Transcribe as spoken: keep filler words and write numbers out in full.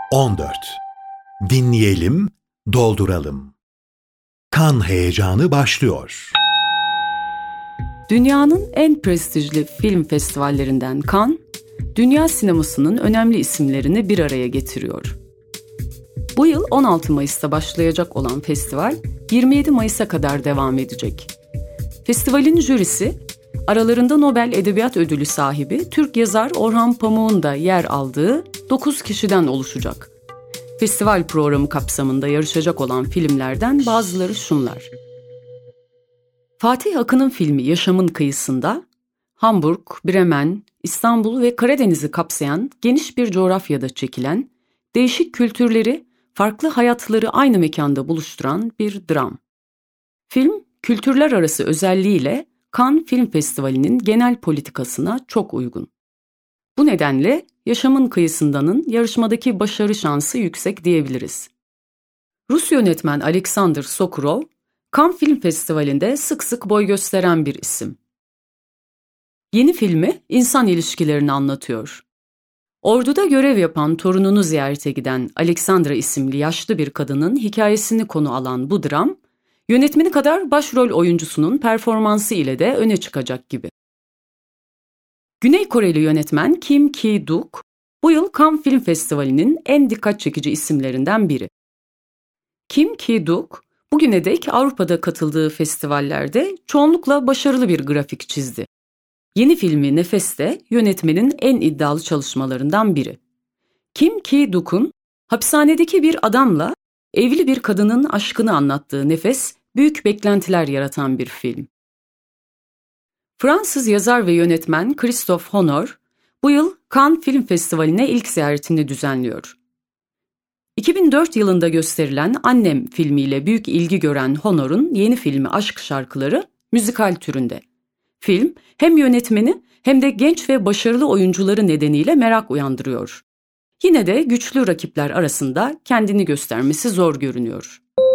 on dört. Dinleyelim, dolduralım. Cannes heyecanı başlıyor. Dünyanın en prestijli film festivallerinden Cannes, dünya sinemasının önemli isimlerini bir araya getiriyor. Bu yıl on altı Mayıs'ta başlayacak olan festival, yirmi yedi Mayıs'a kadar devam edecek. Festivalin jürisi, aralarında Nobel Edebiyat Ödülü sahibi Türk yazar Orhan Pamuk'un da yer aldığı dokuz kişiden oluşacak. Festival programı kapsamında yarışacak olan filmlerden bazıları şunlar. Fatih Akın'ın filmi Yaşamın Kıyısında, Hamburg, Bremen, İstanbul ve Karadeniz'i kapsayan geniş bir coğrafyada çekilen, değişik kültürleri, farklı hayatları aynı mekanda buluşturan bir dram. Film, kültürler arası özelliğiyle Cannes Film Festivali'nin genel politikasına çok uygun. Bu nedenle Yaşamın Kıyısında'nın yarışmadaki başarı şansı yüksek diyebiliriz. Rus yönetmen Alexander Sokurov, Cannes Film Festivali'nde sık sık boy gösteren bir isim. Yeni filmi insan ilişkilerini anlatıyor. Ordu'da görev yapan torununu ziyarete giden Alexandra isimli yaşlı bir kadının hikayesini konu alan bu dram, yönetmeni kadar başrol oyuncusunun performansı ile de öne çıkacak gibi. Güney Koreli yönetmen Kim Ki-duk, bu yıl Cannes Film Festivali'nin en dikkat çekici isimlerinden biri. Kim Ki-duk, bugüne dek Avrupa'da katıldığı festivallerde çoğunlukla başarılı bir grafik çizdi. Yeni filmi Nefes de yönetmenin en iddialı çalışmalarından biri. Kim Ki-duk'un hapishanedeki bir adamla evli bir kadının aşkını anlattığı Nefes, büyük beklentiler yaratan bir film. Fransız yazar ve yönetmen Christophe Honor, bu yıl Cannes Film Festivali'ne ilk ziyaretini düzenliyor. iki bin dört yılında gösterilen Annem filmiyle büyük ilgi gören Honor'un yeni filmi Aşk Şarkıları müzikal türünde. Film hem yönetmeni hem de genç ve başarılı oyuncuları nedeniyle merak uyandırıyor. Yine de güçlü rakipler arasında kendini göstermesi zor görünüyor.